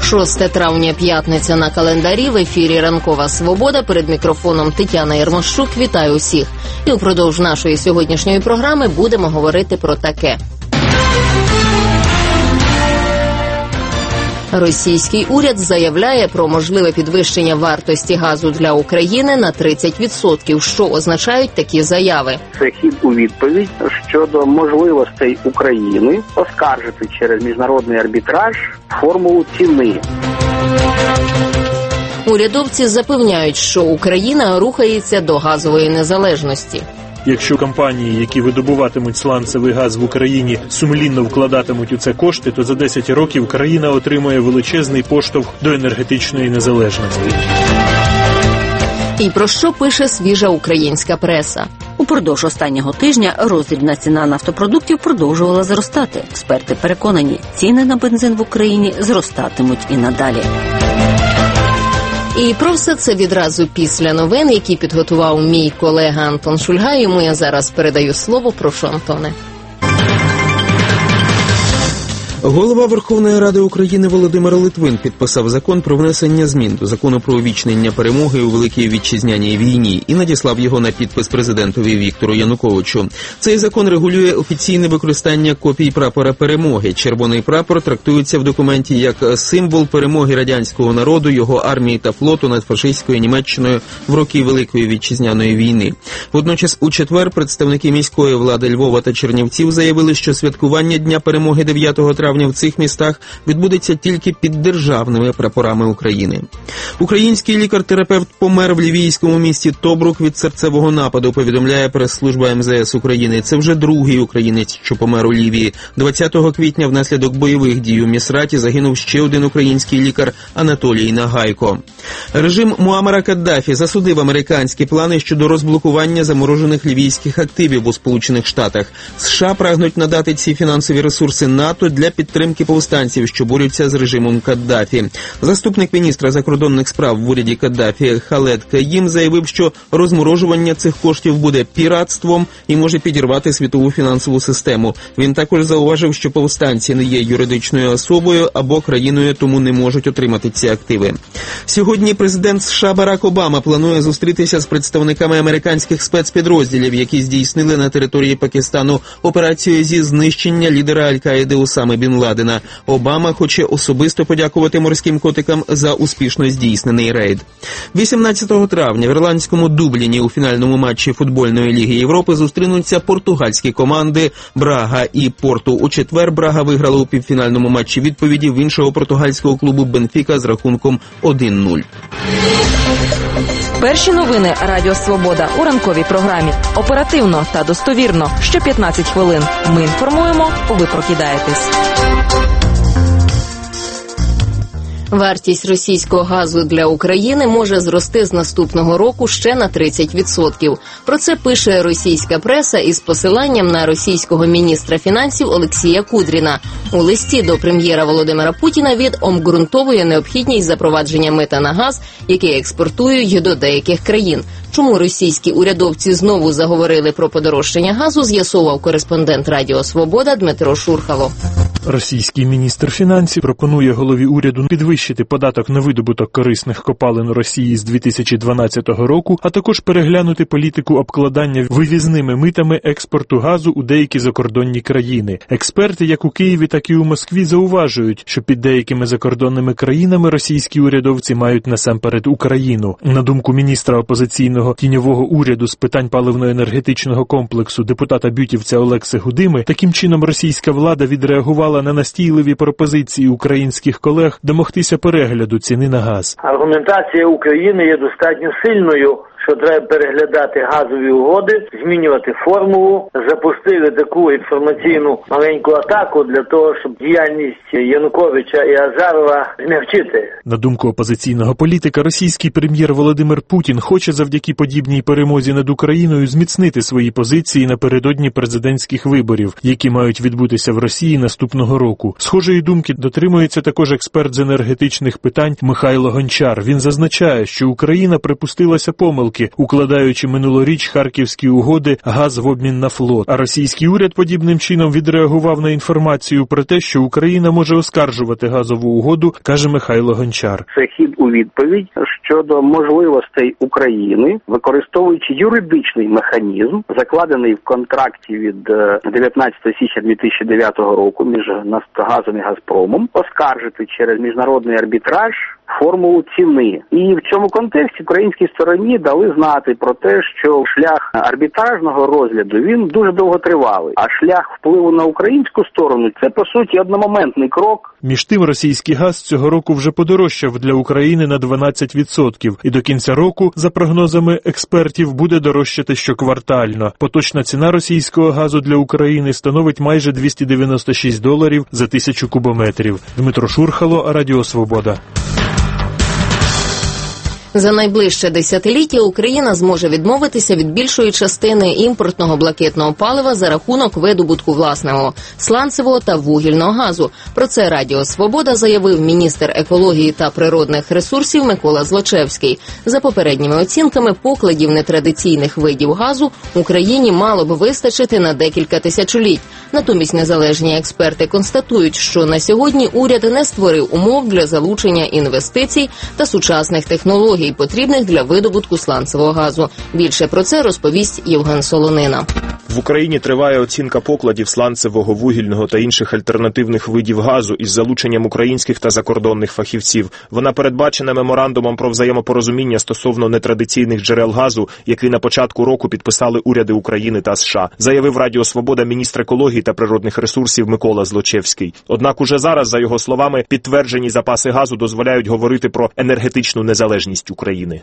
6 травня, п'ятниця на календарі, в ефірі «Ранкова Свобода», перед мікрофоном Тетяна Єрмощук. Вітаю усіх. І упродовж нашої сьогоднішньої програми будемо говорити про таке. Російський уряд заявляє про можливе підвищення вартості газу для України на 30%. Що означають такі заяви? Це хід у відповідь щодо можливостей України оскаржити через міжнародний арбітраж формулу ціни. Урядовці запевняють, що Україна рухається до газової незалежності. Якщо компанії, які видобуватимуть сланцевий газ в Україні, сумлінно вкладатимуть у це кошти, то за 10 років країна отримує величезний поштовх до енергетичної незалежності. І про що пише свіжа українська преса? Упродовж останнього тижня роздрібна ціна нафтопродуктів продовжувала зростати. Експерти переконані, ціни на бензин в Україні зростатимуть і надалі. І про все це відразу після новин, які підготував мій колега Антон Шульга. Йому я зараз передаю слово. Прошу, Антоне. Голова Верховної Ради України Володимир Литвин підписав закон про внесення змін до Закону про увічнення перемоги у Великій Вітчизняній війні і надіслав його на підпис президентові Віктору Януковичу. Цей закон регулює офіційне використання копій прапора перемоги. Червоний прапор трактується в документі як символ перемоги радянського народу, його армії та флоту над фашистською Німеччиною в роки Великої Вітчизняної війни. Водночас у четвер представники міської влади Львова та Чернівців заявили, що святкування Дня перемоги 9 травня в цих містах відбудеться тільки під державними прапорами України. Український лікар-терапевт помер в лівійському місті Тобрук від серцевого нападу, повідомляє прес-служба МЗС України. Це вже другий українець, що помер у Лівії. 20 квітня внаслідок бойових дій у Місраті загинув ще один український лікар Анатолій Нагайко. Режим Муаммара Каддафі засудив американські плани щодо розблокування заморожених лівійських активів у Сполучених Штатах. США прагнуть надати ці фінансові ресурси НАТО для підтримки повстанців, що борються з режимом Каддафі. Заступник міністра закордонних справ в уряді Каддафі Халед Каїм заявив, що розморожування цих коштів буде піратством і може підірвати світову фінансову систему. Він також зауважив, що повстанці не є юридичною особою або країною, тому не можуть отримати ці активи. Сьогодні президент США Барак Обама планує зустрітися з представниками американських спецпідрозділів, які здійснили на території Пакистану операцію зі знищення лідера Аль-Каїди Осами Бін Ладена. Обама хоче особисто подякувати морським котикам за успішно здійснений рейд. 18 травня в ірландському Дубліні у фінальному матчі футбольної Ліги Європи зустрінуться португальські команди Брага і Порту. У четвер Брага виграла у півфінальному матчі відповіді в іншого португальського клубу Бенфіка з рахунком 1-0. Перші новини Радіо Свобода у ранковій програмі. Оперативно та достовірно. Що 15 хвилин. Ми інформуємо, ви прокидаєтесь. Вартість російського газу для України може зрости з наступного року ще на 30%. Про це пише російська преса із посиланням на російського міністра фінансів Олексія Кудріна. У листі до прем'єра Володимира Путіна він обґрунтовує необхідність запровадження мита на газ, який експортують до деяких країн. Чому російські урядовці знову заговорили про подорожчання газу, з'ясував кореспондент Радіо Свобода Дмитро Шурхало. Російський міністр фінансів пропонує голові уряду підвищити податок на видобуток корисних копалин Росії з 2012 року, а також переглянути політику обкладання вивізними митами експорту газу у деякі закордонні країни. Експерти як у Києві, так і у Москві зауважують, що під деякими закордонними країнами російські урядовці мають насамперед Україну. На думку міністра опозиційного тіньового уряду з питань паливно-енергетичного комплексу депутата-бютівця Олекси Гудими, таким чином російська влада відреагувала на настійливі пропозиції українських колег домогтися перегляду ціни на газ. Аргументація України є достатньо сильною, що треба переглядати газові угоди, змінювати формулу, запустили таку інформаційну маленьку атаку для того, щоб діяльність Януковича і Азарова не вчити. На думку опозиційного політика, російський прем'єр Володимир Путін хоче завдяки подібній перемозі над Україною зміцнити свої позиції напередодні президентських виборів, які мають відбутися в Росії наступного року. Схожої думки дотримується також експерт з енергетичних питань Михайло Гончар. Він зазначає, що Україна припустилася помилки, роки, укладаючи минулоріч харківські угоди газ в обмін на флот. А російський уряд подібним чином відреагував на інформацію про те, що Україна може оскаржувати газову угоду, каже Михайло Гончар. Це хід у відповідь щодо можливостей України, використовуючи юридичний механізм, закладений в контракті від 19 січня 2009 року між Нафтогазом і Газпромом, оскаржити через міжнародний арбітраж формулу ціни. І в цьому контексті українській стороні дали знати про те, що шлях арбітражного розгляду, він дуже довготривалий, а шлях впливу на українську сторону – це, по суті, одномоментний крок. Між тим, російський газ цього року вже подорожчав для України на 12%, і до кінця року, за прогнозами експертів, буде дорожчати щоквартально. Поточна ціна російського газу для України становить майже $296 за 1000 кубометрів. Дмитро Шурхало, Радіо Свобода. За найближче десятиліття Україна зможе відмовитися від більшої частини імпортного блакитного палива за рахунок видобутку власного сланцевого та вугільного газу. Про це Радіо Свобода заявив міністр екології та природних ресурсів Микола Злочевський. За попередніми оцінками, покладів нетрадиційних видів газу Україні мало б вистачити на декілька тисячоліть. Натомість незалежні експерти констатують, що на сьогодні уряд не створив умов для залучення інвестицій та сучасних технологій, потрібних для видобутку сланцевого газу. Більше про це розповість Євген Солонина. В Україні триває оцінка покладів сланцевого, вугільного та інших альтернативних видів газу із залученням українських та закордонних фахівців. Вона передбачена меморандумом про взаємопорозуміння стосовно нетрадиційних джерел газу, який на початку року підписали уряди України та США, заявив Радіо Свобода міністр екології та природних ресурсів Микола Злочевський. Однак уже зараз, за його словами, підтверджені запаси газу дозволяють говорити про енергетичну незалежність України.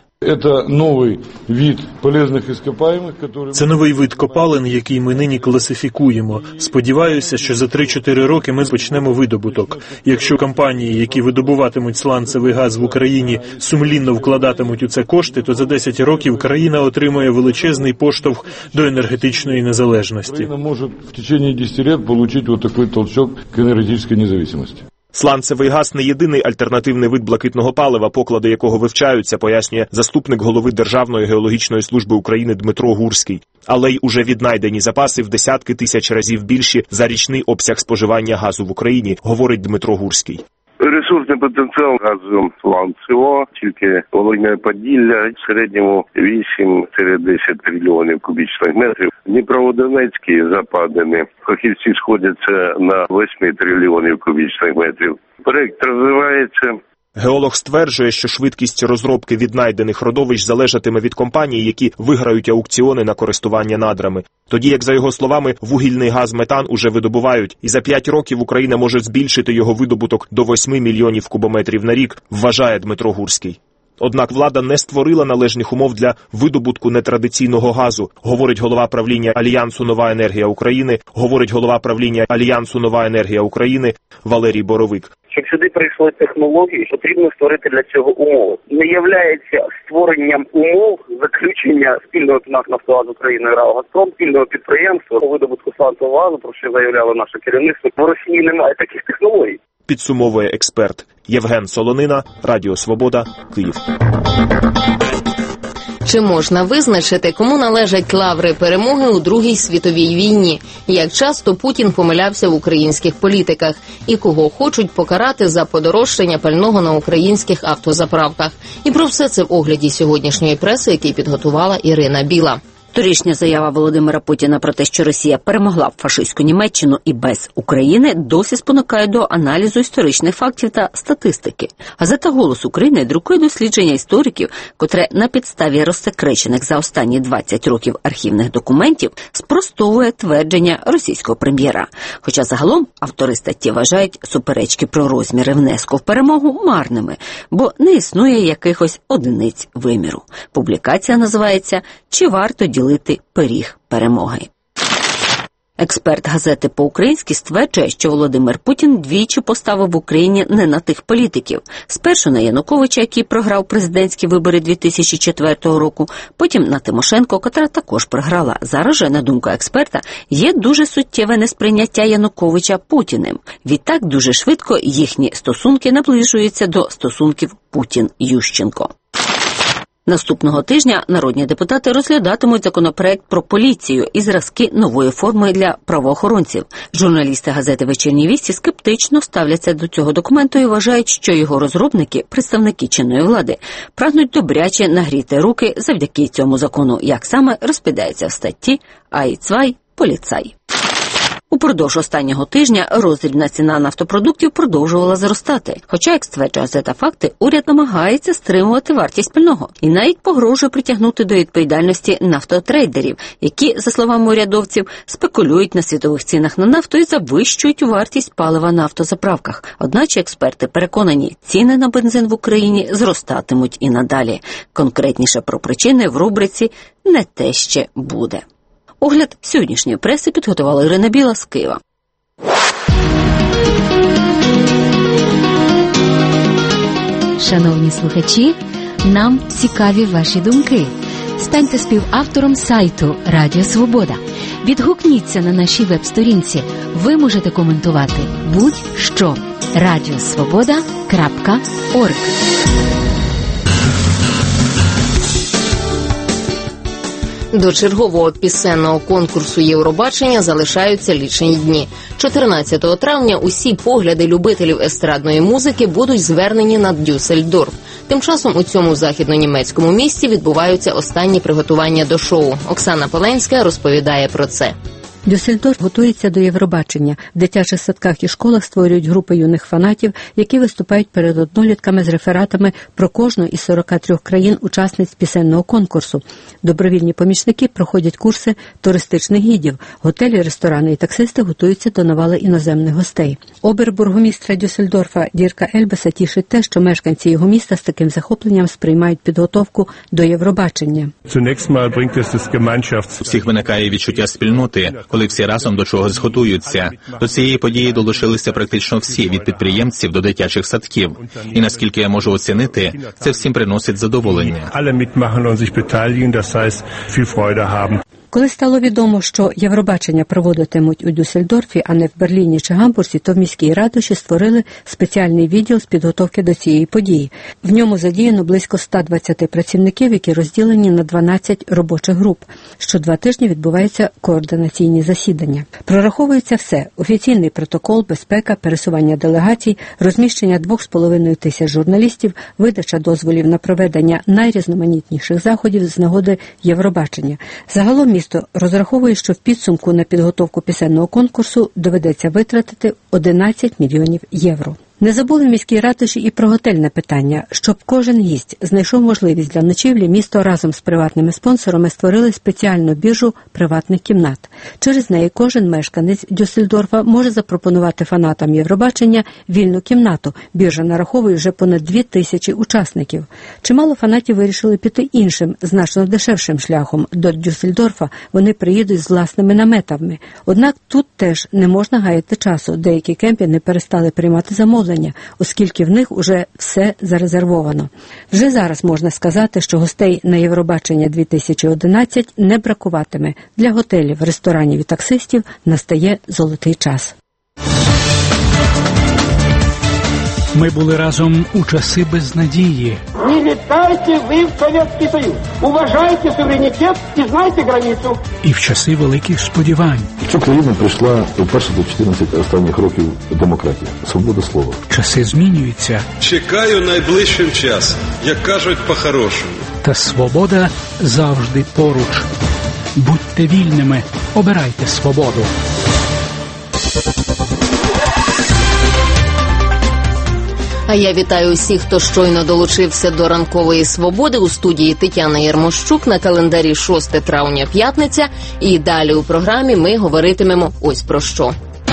Це новий вид копалин, який ми нині класифікуємо. Сподіваюся, що за 3-4 роки ми почнемо видобуток. Якщо компанії, які видобуватимуть сланцевий газ в Україні, сумлінно вкладатимуть у це кошти, то за 10 років країна отримує величезний поштовх до енергетичної незалежності. Україна може в течение 10 років отримати такий толчок к енергетичній незалежності. Сланцевий газ – не єдиний альтернативний вид блакитного палива, поклади якого вивчаються, пояснює заступник голови Державної геологічної служби України Дмитро Гурський. Але й уже віднайдені запаси в десятки тисяч разів більші за річний обсяг споживання газу в Україні, говорить Дмитро Гурський. Ресурсний потенціал газу сланцевого, тільки Волинь-Поділля, в середньому 8-10 трильйонів кубічних метрів. Дніпроводонецькі западини, фахівці сходяться на 8 трильйонів кубічних метрів. Проект розвивається. Геолог стверджує, що швидкість розробки віднайдених родовищ залежатиме від компаній, які виграють аукціони на користування надрами. Тоді, як за його словами, вугільний газ метан уже видобувають, і за 5 років Україна може збільшити його видобуток до 8 мільйонів кубометрів на рік, вважає Дмитро Гурський. Однак влада не створила належних умов для видобутку нетрадиційного газу, говорить голова правління Альянсу «Нова енергія України» Валерій Боровик. Щоб сюди прийшли технології, потрібно створити для цього умови. Не являється створенням умов заключення спільного НАК «Нафтогаз України» і РАО «Газпром», спільного підприємства по видобутку сланцевого газу, про що заявляло наше керівництво. В Росії немає таких технологій. Підсумовує експерт Євген Солонина, Радіо Свобода, Київ. Чи можна визначити, кому належать лаври перемоги у Другій світовій війні? Як часто Путін помилявся в українських політиках? І кого хочуть покарати за подорожчання пального на українських автозаправках? І про все це в огляді сьогоднішньої преси, який підготувала Ірина Біла. Торішня заява Володимира Путіна про те, що Росія перемогла фашистську Німеччину і без України, досі спонукає до аналізу історичних фактів та статистики. Газета «Голос України» друкує дослідження істориків, котре на підставі розсекречених за останні 20 років архівних документів спростовує твердження російського прем'єра. Хоча загалом автори статті вважають суперечки про розміри внеску в перемогу марними, бо не існує якихось одиниць виміру. Публікація називається «Чи варто ділити пиріг перемоги?». Експерт газети «По-українськи» стверджує, що Володимир Путін двічі поставив в Україні не на тих політиків. Спершу на Януковича, який програв президентські вибори 2004 року, потім на Тимошенко, котра також програла. Зараз же, на думку експерта, є дуже суттєве несприйняття Януковича Путіним. Відтак дуже швидко їхні стосунки наближуються до стосунків Путін-Ющенко. Наступного тижня народні депутати розглядатимуть законопроект про поліцію і зразки нової форми для правоохоронців. Журналісти газети «Вечірні вісті» скептично ставляться до цього документу і вважають, що його розробники, представники чинної влади, прагнуть добряче нагріти руки завдяки цьому закону, як саме розповідається в статті «Ай-цвай, поліцай». Упродовж останнього тижня роздрібна ціна нафтопродуктів продовжувала зростати. Хоча, як стверджує газета «Факти», уряд намагається стримувати вартість пального і навіть погрожує притягнути до відповідальності нафтотрейдерів, які, за словами урядовців, спекулюють на світових цінах на нафту і завищують вартість палива на автозаправках. Одначе експерти переконані, ціни на бензин в Україні зростатимуть і надалі. Конкретніше про причини в рубриці «Не те ще буде». Огляд сьогоднішньої преси підготувала Ірина Біла з Києва. Шановні слухачі, нам цікаві ваші думки. Станьте співавтором сайту Радіо Свобода. Відгукніться на нашій веб-сторінці. Ви можете коментувати будь-що. radiosvoboda.org. До чергового пісенного конкурсу Євробачення залишаються лічені дні. 14 травня усі погляди любителів естрадної музики будуть звернені на Дюссельдорф. Тим часом у цьому західно-німецькому місті відбуваються останні приготування до шоу. Оксана Поленська розповідає про це. Дюссельдорф готується до Євробачення. В дитячих садках і школах створюють групи юних фанатів, які виступають перед однолітками з рефератами про кожну із 43 країн-учасниць пісенного конкурсу. Добровільні помічники проходять курси туристичних гідів. Готелі, ресторани і таксисти готуються до навали іноземних гостей. Обербургомістра Дюссельдорфа Дірка Ельбеса тішить те, що мешканці його міста з таким захопленням сприймають підготовку до Євробачення. У всіх виникає відчуття спільноти, коли всі разом до чогось готуються. До цієї події долучилися практично всі, від підприємців до дитячих садків. І наскільки я можу оцінити, це всім приносить задоволення. Коли стало відомо, що Євробачення проводитимуть у Дюссельдорфі, а не в Берліні чи Гамбурзі, то в міській ратуші створили спеціальний відділ з підготовки до цієї події. В ньому задіяно близько 120 працівників, які розділені на 12 робочих груп. Що 2 тижні відбуваються координаційні засідання. Прораховується все – офіційний протокол, безпека, пересування делегацій, розміщення 2,5 тисяч журналістів, видача дозволів на проведення найрізноманітніших заходів з нагоди Євробачення. Загалом місто розраховує, що в підсумку на підготовку пісенного конкурсу доведеться витратити 11 мільйонів євро. Не забули в міській ратуші і про готельне питання. Щоб кожен гість знайшов можливість для ночівлі, місто разом з приватними спонсорами створили спеціальну біржу приватних кімнат. Через неї кожен мешканець Дюссельдорфа може запропонувати фанатам Євробачення вільну кімнату. Біржа нараховує вже понад 2000 учасників. Чимало фанатів вирішили піти іншим, значно дешевшим шляхом. До Дюссельдорфа вони приїдуть з власними наметами. Однак тут теж не можна гаяти часу. Деякі кемпінги перестали приймати замовлення, оскільки в них уже все зарезервовано. Вже зараз можна сказати, що гостей на Євробачення 2011 не бракуватиме. Для готелів, ресторанів і таксистів настає золотий час. Ми були разом у часи безнадії. Не вітайте ви в Совєтський Союз. Уважайте суверенітет і знайте границю. І в часи великих сподівань. В цю країну прийшла вперше за 14 останніх років демократія, свобода слова. Часи змінюються. Чекаю найближчим часом, як кажуть по-хорошому. Та свобода завжди поруч. Будьте вільними, обирайте свободу. А я вітаю усіх, хто щойно долучився до ранкової свободи. У студії Тетяна Ярмощук, на календарі 6 травня, п'ятниця. І далі у програмі ми говоритимемо ось про що.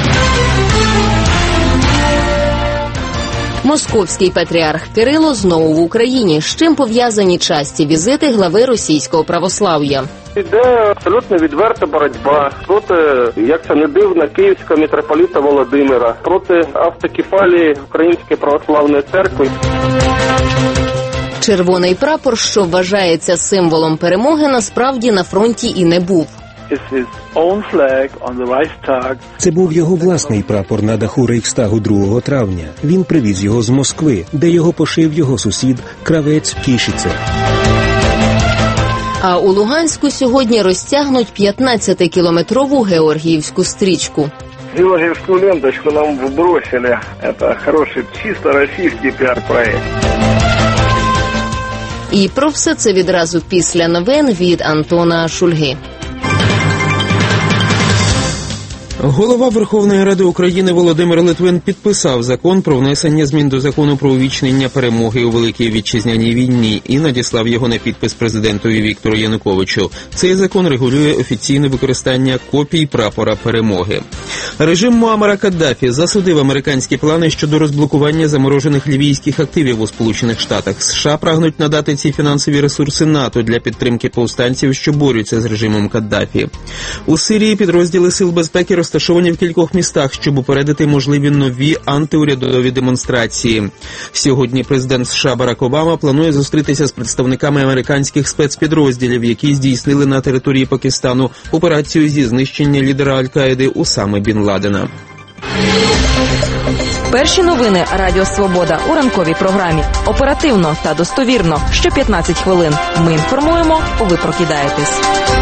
Московський патріарх Кирило знову в Україні. З чим пов'язані часті візити глави російського православ'я? Іде абсолютно відверта боротьба проти, як це не дивно, Київського митрополита Володимира, проти автокефалії Української православної церкви. Червоний прапор, що вважається символом перемоги, насправді на фронті і не був. Це був його власний прапор на даху Рейхстагу 2 травня. Він привіз його з Москви, де його пошив його сусід, кравець Кішіце. А у Луганську сьогодні розтягнуть 15-кілометрову Георгіївську стрічку. Георгиевскую ленточку нам вбросили. Это хороший, чисто российский пиар-проект. І про все це відразу після новин від Антона Шульги. Голова Верховної Ради України Володимир Литвин підписав закон про внесення змін до Закону про увічнення перемоги у Великій Вітчизняній війні і надіслав його на підпис президентові Віктору Януковичу. Цей закон регулює офіційне використання копій прапора перемоги. Режим Муаммара Каддафі засудив американські плани щодо розблокування заморожених лівійських активів у Сполучених Штатах. США прагнуть надати ці фінансові ресурси НАТО для підтримки повстанців, що борються з режимом Каддафі. У Сирії підрозділи Сил безпеки розташовані в кількох містах, щоб упередити можливі нові антиурядові демонстрації. Сьогодні президент США Барак Обама планує зустрітися з представниками американських спецпідрозділів, які здійснили на території Пакистану операцію зі знищення лідера Аль-Каїди Усами Бін Ладена. Перші новини Радіо Свобода у ранковій програмі. Оперативно та достовірно. Що 15 хвилин. Ми інформуємо, ви прокидаєтесь.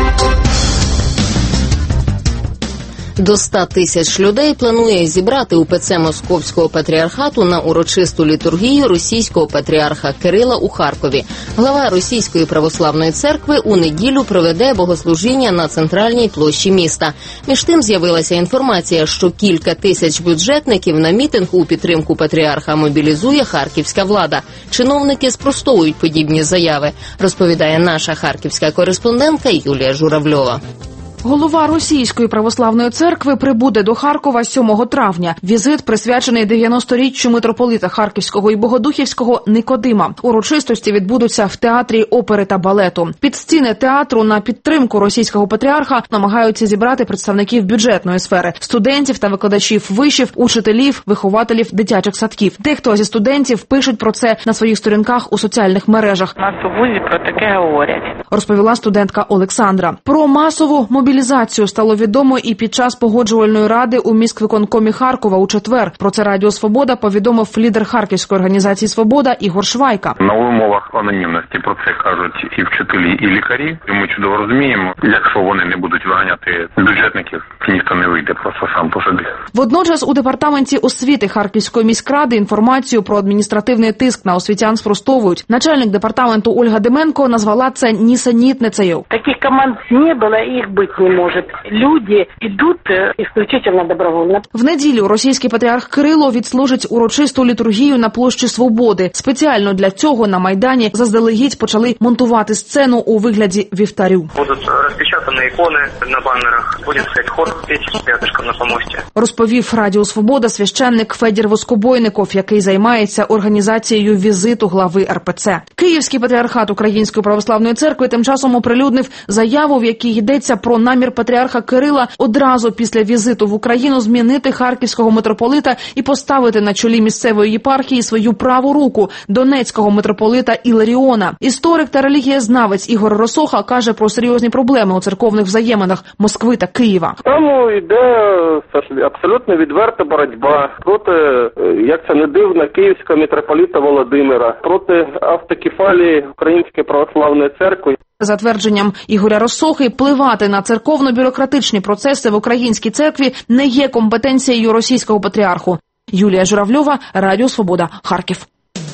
До 100 тисяч людей планує зібрати УПЦ Московського патріархату на урочисту літургію російського патріарха Кирила у Харкові. Глава Російської православної церкви у неділю проведе богослужіння на центральній площі міста. Між тим з'явилася інформація, що кілька тисяч бюджетників на мітинг у підтримку патріарха мобілізує харківська влада. Чиновники спростовують подібні заяви, розповідає наша харківська кореспондентка Юлія Журавльова. Голова Російської православної церкви прибуде до Харкова 7 травня. Візит присвячений 90-річчю митрополита Харківського і Богодухівського Никодима. Урочистості відбудуться в театрі опери та балету. Під стіни театру на підтримку російського патріарха намагаються зібрати представників бюджетної сфери, студентів та викладачів вишів, учителів, вихователів дитячих садків. Дехто зі студентів пишуть про це на своїх сторінках у соціальних мережах. У нас у вузі про таке говорять, розповіла студентка Олександра. Про масову мобілізацію стало відомо і під час погоджувальної ради у міськвиконкомі Харкова у четвер. Про це Радіо Свобода повідомив лідер Харківської організації «Свобода» Ігор Швайка. На умовах анонімності про це кажуть і вчителі, і лікарі. І ми чудово розуміємо, якщо вони не будуть виганяти бюджетників, ніхто не вийде просто сам по собі. Водночас у департаменті освіти Харківської міськради інформацію про адміністративний тиск на освітян спростовують. Начальник департаменту Ольга Деменко назвала це нісенітницею. Таких команд не було, їх бути не може. Люди йдуть исключительно добровольно. В неділю російський патріарх Кирило відслужить урочисту літургію на площі Свободи. Спеціально для цього на Майдані заздалегідь почали монтувати сцену у вигляді вівтарю. Будуть розпечатані ікони на банерах, буде стояти хор петь рядышком на помості. Розповів Радіо Свобода священник Федір Воскобойников, який займається організацією візиту глави РПЦ. Київський патріархат Української православної церкви тим часом оприлюднив заяву, в якій йдеться про намір патріарха Кирила одразу після візиту в Україну змінити харківського митрополита і поставити на чолі місцевої єпархії свою праву руку – донецького митрополита Іларіона. Історик та релігієзнавець Ігор Росоха каже про серйозні проблеми у церковних взаєминах Москви та Києва. Там йде абсолютно відверта боротьба проти, як це не дивно, київського митрополита Володимира, проти автокефалії Української православної церкви. За твердженням Ігоря Росохи, впливати на церковно-бюрократичні процеси в українській церкві не є компетенцією російського патріарху. Юлія Журавльова, Радіо Свобода, Харків.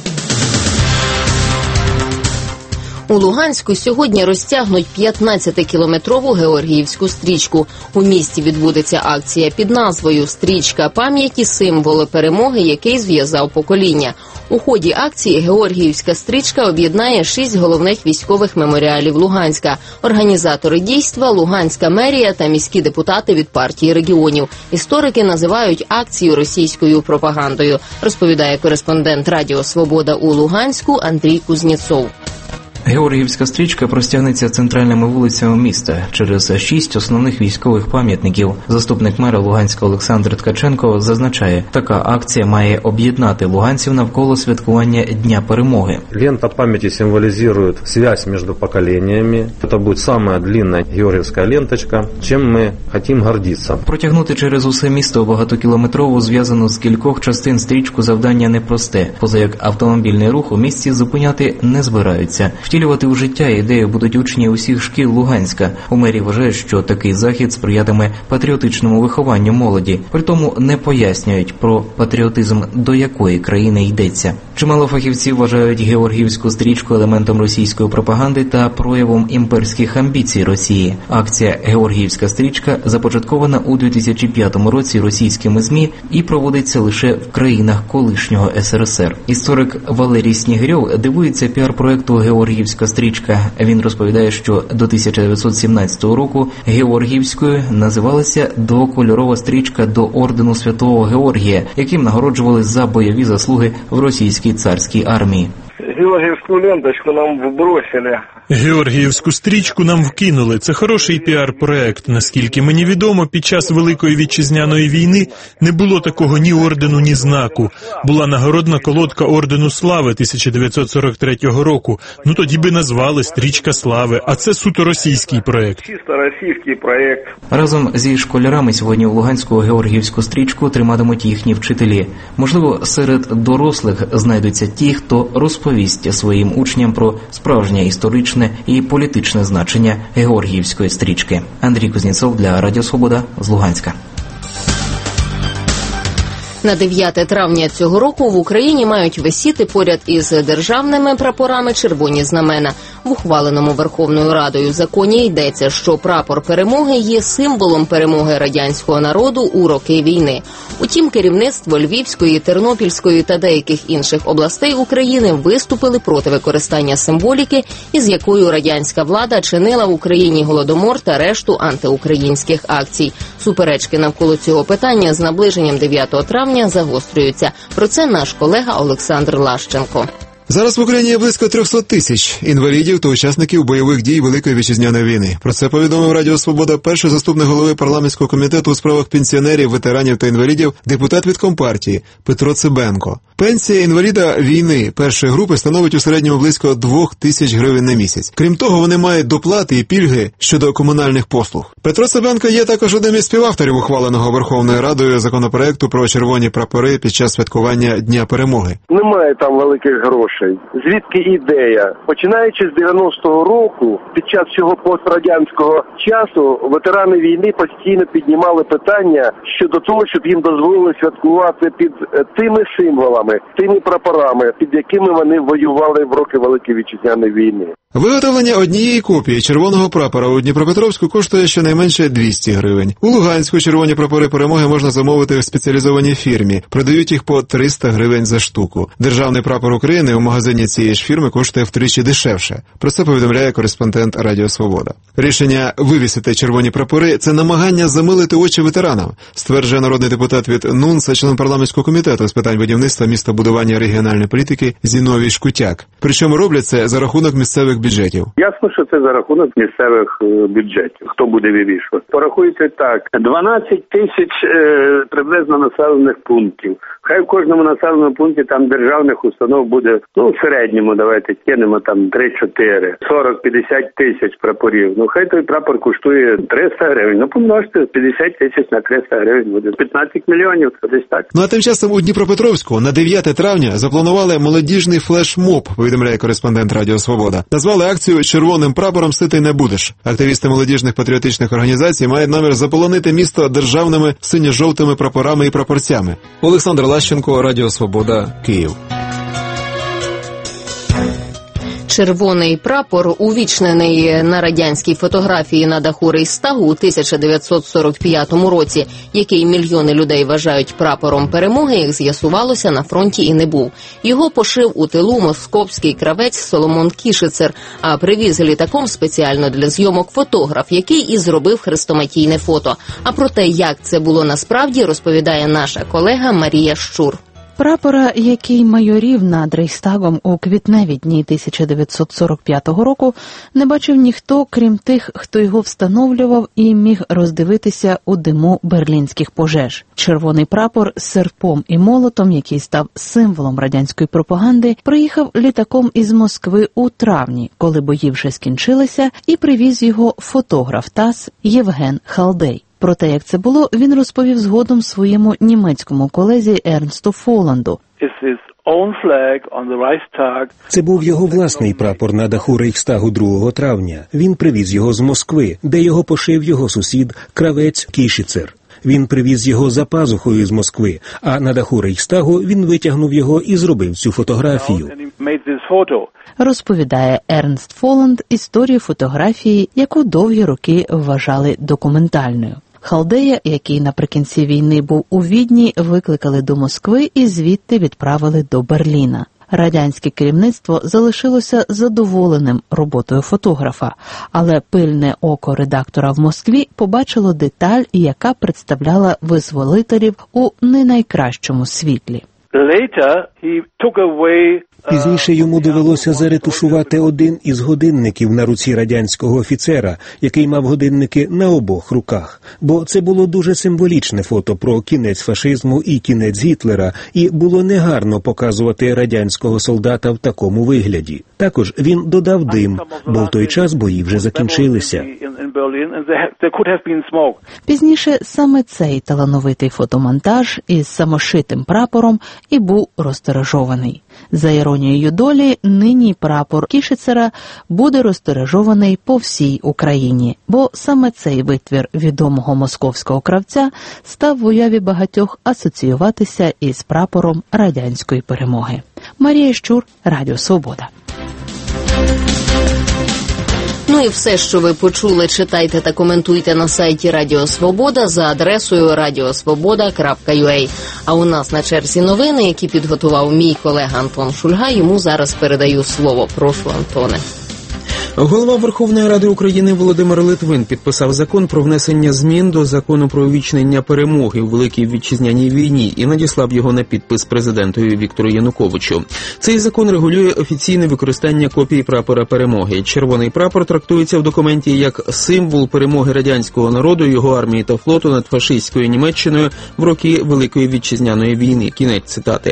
У Луганську сьогодні розтягнуть 15-кілометрову Георгіївську стрічку. У місті відбудеться акція під назвою «Стрічка пам'яті. Символи перемоги, який зв'язав покоління». У ході акції Георгіївська стрічка об'єднає 6 головних військових меморіалів Луганська. Організатори дійства – Луганська мерія та міські депутати від партії регіонів. Історики називають акцію російською пропагандою, розповідає кореспондент Радіо Свобода у Луганську Андрій Кузнєцов. Георгіївська стрічка простягнеться центральними вулицями міста через 6 основних військових пам'ятників. Заступник мера Луганська Олександр Ткаченко зазначає, така акція має об'єднати луганців навколо святкування Дня перемоги. Лента пам'яті символізує зв'язок між поколіннями. Це буде сама длинна георгіївська ленточка, чим ми хочемо гордитися. Протягнути через усе місто багатокілометрову, зв'язану з кількох частин стрічку, завдання непросте. Поза як автомобільний рух у місті зупиняти не збираються. Втім, Втілювати у життя ідею будуть учні усіх шкіл Луганська. У мерії вважають, що такий захід сприятиме патріотичному вихованню молоді. Притому не пояснюють про патріотизм, до якої країни йдеться. Чимало фахівців вважають георгіївську стрічку елементом російської пропаганди та проявом імперських амбіцій Росії. Акція «Георгіївська стрічка» започаткована у 2005 році російськими ЗМІ і проводиться лише в країнах колишнього СРСР. Історик Валерій Снігирьов дивується піар-проекту «Георгіївська стрічка». Він розповідає, що до 1917 року Георгіївською називалася двокольорова стрічка до ордену Святого Георгія, яким нагороджували за бойові заслуги в російській царській армії. Георгиевскую ленточку нам вбросили. Георгіївську стрічку нам вкинули. Це хороший піар-проект. Наскільки мені відомо, під час Великої Вітчизняної війни не було такого ні ордену, ні знаку. Була нагородна колодка Ордену Слави 1943 року. Ну тоді би назвали «Стрічка Слави». А це суто російський проект. Чисто російський проект. Разом зі школярами сьогодні в Луганську Георгіївську стрічку триматимуть їхні вчителі. Можливо, серед дорослих знайдуться ті, хто розповість своїм учням про справжнє історичне і політичне значення Георгіївської стрічки. Андрій Кузнєцов для Радіо Свобода з Луганська. На 9 травня цього року в Україні мають висіти поряд із державними прапорами червоні знамена. В ухваленому Верховною Радою законі йдеться, що прапор перемоги є символом перемоги радянського народу у роки війни. Утім, керівництво Львівської, Тернопільської та деяких інших областей України виступили проти використання символіки, із якою радянська влада чинила в Україні голодомор та решту антиукраїнських акцій. Суперечки навколо цього питання з наближенням 9 травня загострюються. Про це наш колега Олександр Лащенко. Зараз в Україні є близько 300 тисяч інвалідів та учасників бойових дій Великої Вітчизняної війни. Про це повідомив Радіо Свобода перший заступник голови парламентського комітету у справах пенсіонерів, ветеранів та інвалідів, депутат від Компартії Петро Цибенко. Пенсія інваліда війни першої групи становить у середньому близько 2 тисяч гривень на місяць. Крім того, вони мають доплати і пільги щодо комунальних послуг. Петро Цибенко є також одним із співавторів ухваленого Верховною Радою законопроекту про червоні прапори під час святкування Дня Перемоги. Немає там великих грошей. Звідки ідея? Починаючи з 90-го року, під час цього пострадянського часу, ветерани війни постійно піднімали питання щодо того, щоб їм дозволили святкувати під тими символами, тими прапорами, під якими вони воювали в роки Великої Вітчизняної війни. Виготовлення однієї копії червоного прапора у Дніпропетровську коштує щонайменше 200 гривень. У Луганську червоні прапори перемоги можна замовити в спеціалізованій фірмі. Продають їх по 300 гривень за штуку. Державний прапор України у магазині цієї ж фірми коштує втричі дешевше. Про це повідомляє кореспондент Радіо Свобода. Рішення вивісити червоні прапори – це намагання замилити очі ветеранам, стверджує народний депутат від НУНСа, член парламентського комітету з питань будівництва, містобудування, регіональної політики Зіновій Шкутяк. Причому роблять це за рахунок місцевих бюджетів. Ясно, що це за рахунок місцевих бюджетів. Хто буде вирішувати? Порахуйте так. 12 тисяч приблизно населених пунктів. Хай в кожному населеному пункті там державних установ буде, в середньому, давайте кинемо там 3-4, 40-50 тисяч прапорів. Хай той прапор коштує 300 гривень. Помножте 50 тисяч на 300 гривень, буде 15 мільйонів, то десь так. А тим часом у Дніпропетровську на 9 травня запланували молодіжний флешмоб, повідомляє кореспондент Радіо Свобода. Назвали акцію «Червоним прапором сити не будеш». Активісти молодіжних патріотичних організацій мають намір заполонити місто державними синьо-жовтими прапорами і прапорцями. Олександр Лащенко, Радіо Свобода, Київ. Червоний прапор, увічнений на радянській фотографії на даху Рейхстагу у 1945 році, який мільйони людей вважають прапором перемоги, як з'ясувалося, на фронті і не був. Його пошив у тилу московський кравець Соломон Кішицер, а привіз літаком спеціально для зйомок фотограф, який і зробив хрестоматійне фото. А про те, як це було насправді, розповідає наша колега Марія Щур. Прапора, який майорів над Рейхстагом у квітневі дні 1945 року, не бачив ніхто, крім тих, хто його встановлював і міг роздивитися у диму берлінських пожеж. Червоний прапор з серпом і молотом, який став символом радянської пропаганди, приїхав літаком із Москви у травні, коли бої вже скінчилися, і привіз його фотограф ТАСС Євген Халдей. Про те, як це було, він розповів згодом своєму німецькому колезі Ернсту Фоланду. Це був його власний прапор на даху Рейхстагу 2 травня. Він привіз його з Москви, де його пошив його сусід Кравець Кішіцер. Він привіз його за пазухою з Москви, а на даху Рейхстагу він витягнув його і зробив цю фотографію. Розповідає Ернст Фоланд історію фотографії, яку довгі роки вважали документальною. Халдея, який наприкінці війни був у Відні, викликали до Москви і звідти відправили до Берліна. Радянське керівництво залишилося задоволеним роботою фотографа, але пильне око редактора в Москві побачило деталь, яка представляла визволителів у не найкращому світлі. Пізніше йому довелося заретушувати один із годинників на руці радянського офіцера, який мав годинники на обох руках. Бо це було дуже символічне фото про кінець фашизму і кінець Гітлера, і було негарно показувати радянського солдата в такому вигляді. Також він додав дим, бо в той час бої вже закінчилися. Пізніше саме цей талановитий фотомонтаж із самошитим прапором і був розтиражований. За іронією долі, нині прапор Кішіцера буде розтиражований по всій Україні, бо саме цей витвір відомого московського кравця став в уяві багатьох асоціюватися із прапором радянської перемоги. Марія Щур, Радіо Свобода. Ну і все, що ви почули, читайте та коментуйте на сайті Радіо Свобода за адресою radiosvoboda.ua. А у нас на черзі новини, які підготував мій колега Антон Шульга. Йому зараз передаю слово. Прошу, Антоне. Голова Верховної Ради України Володимир Литвин підписав закон про внесення змін до Закону про увічнення перемоги у Великій Вітчизняній війні і надіслав його на підпис президентові Віктору Януковичу. Цей закон регулює офіційне використання копії прапора перемоги. Червоний прапор трактується в документі як символ перемоги радянського народу, його армії та флоту над фашистською Німеччиною в роки Великої Вітчизняної війни. Кінець цитати.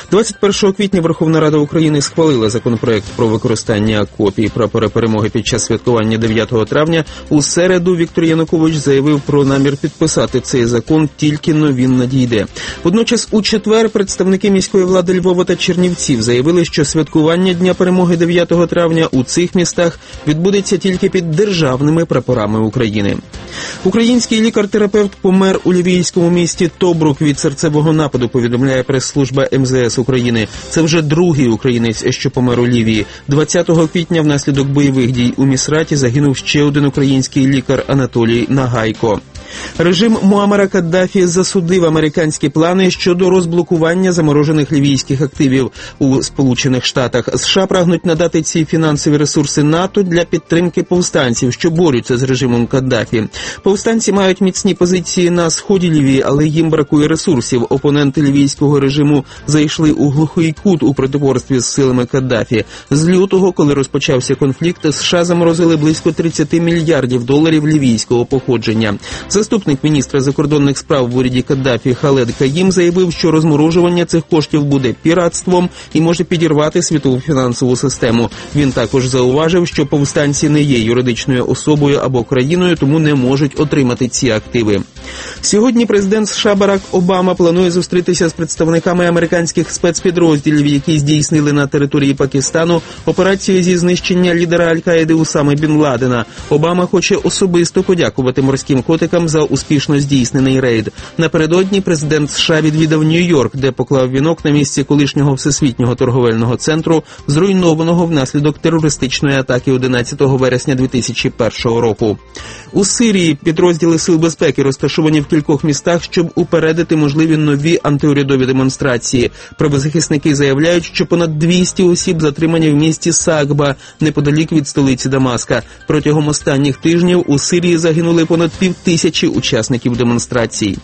21 квітня Верховна Рада України схвалила законопроект про використання копії прапора перемоги під час святкування 9 травня. У середу Віктор Янукович заявив про намір підписати цей закон, тільки-но він надійде. Водночас у четвер представники міської влади Львова та Чернівців заявили, що святкування Дня перемоги 9 травня у цих містах відбудеться тільки під державними прапорами України. Український лікар-терапевт помер у лівійському місті Тобрук від серцевого нападу, повідомляє прес-служба МЗС України. Це вже другий українець, що помер у Лівії. 20 квітня внаслідок бойових дій у Місраті загинув ще один український лікар Анатолій Нагайко. Режим Муаммара Каддафі засудив американські плани щодо розблокування заморожених лівійських активів у Сполучених Штатах. США прагнуть надати ці фінансові ресурси НАТО для підтримки повстанців, що борються з режимом Каддафі. Повстанці мають міцні позиції на сході Лівії, але їм бракує ресурсів. Опоненти лівійського режиму зайшли у глухий кут у противорстві з силами Каддафі. З лютого, коли розпочався конфлікт, США заморозили близько 30 мільярдів доларів лівійського походження. Заступник міністра закордонних справ в уряді Каддафі Халед Каїм заявив, що розморожування цих коштів буде піратством і може підірвати світову фінансову систему. Він також зауважив, що повстанці не є юридичною особою або країною, тому не можуть отримати ці активи. Сьогодні президент США Барак Обама планує зустрітися з представниками американських спецпідрозділів, які здійснили на території Пакистану операцію зі знищення лідера Аль-Каїди Усами Бін Ладена. Обама хоче особисто подякувати морським котикам за успішно здійснений рейд. Напередодні президент США відвідав Нью-Йорк, де поклав вінок на місці колишнього Всесвітнього торговельного центру, зруйнованого внаслідок терористичної атаки 11 вересня 2001 року. У Сирії підрозділи Сил безпеки розташовані в кількох містах, щоб упередити можливі нові антиурядові демонстрації. Правозахисники заявляють, що понад 200 осіб затримані в місті Сагба, неподалік від столиці Дамаска. Протягом останніх тижнів у Сирії загинули понад 5000 учасників демонстрацій.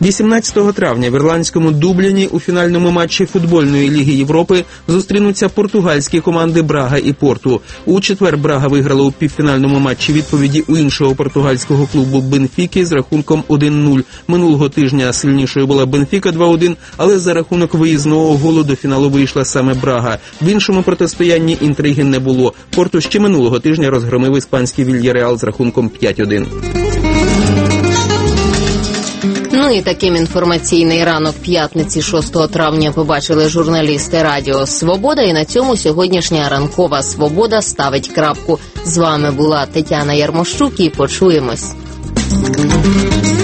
18 травня в ірландському Дубліні у фінальному матчі футбольної Ліги Європи зустрінуться португальські команди Брага і Порту. У четвер Брага виграла у півфінальному матчі відповіді у іншого португальського клубу Бенфіки з рахунком 1-0. Минулого тижня сильнішою була Бенфіка 2-1, але за рахунок виїзного голу до фіналу вийшла саме Брага. В іншому протистоянні інтриги не було. Порту ще минулого тижня розгромив іспанський Вільяреал з рахунком 5-1. Ну і таким інформаційний ранок п'ятниці 6 травня побачили журналісти Радіо Свобода. І на цьому сьогоднішня ранкова свобода ставить крапку. З вами була Тетяна Ярмощук і почуємось.